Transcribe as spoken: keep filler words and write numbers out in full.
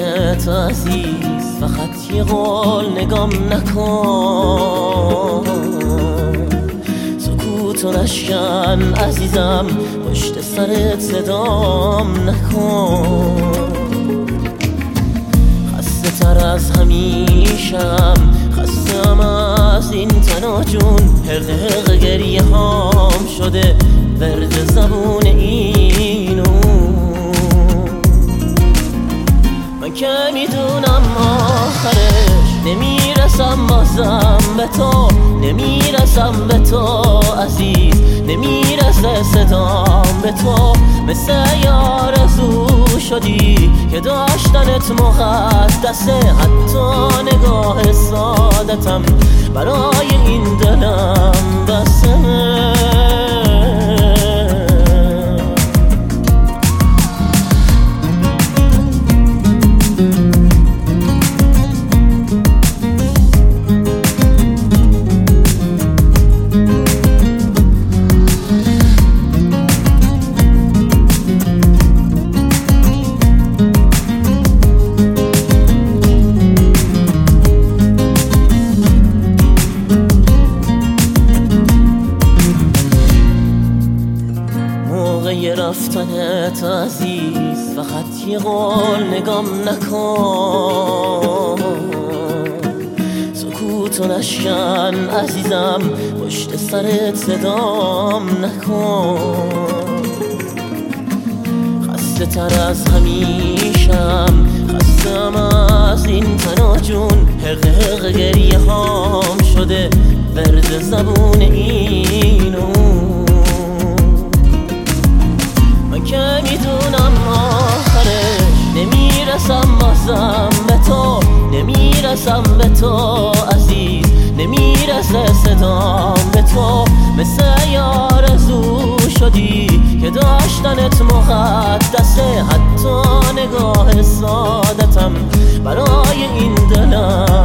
رفتنت عزیز، فقط یه قول نگام نکن. سکوتو نشکن عزیزم، پشت سرت صدام نکن. خسته تر از همیشم، خستم از این تنها جون. حق حق گریه هام شده ورد زبون اینو. من که میدونم آخرش نمیرسم بازم به تو، نمیرسم به تو عزیز، نمیرسه صدام به تو. مثل یه آرزو شدی که داشتنت مقدسه، حتی نگاه سادتم برای این دلم بسه. موقع رفتنت عزیز، فقط یه قول نگام نکن. سکوتو نشکن عزیزم، پشت سرت صدام نکن. خسته تر از همیشم، خستم از این تنها جون. حق حق گریه هام شده ورد زبون اینو. من که میدونم آخرش نمیرسم بازم به تو، نمیرسم به تو عزیز، نمیرسه صدام به تو. مثل یه آرزو شدی که داشتنت مقدسه، حتی نگاه سادتم برای این دلم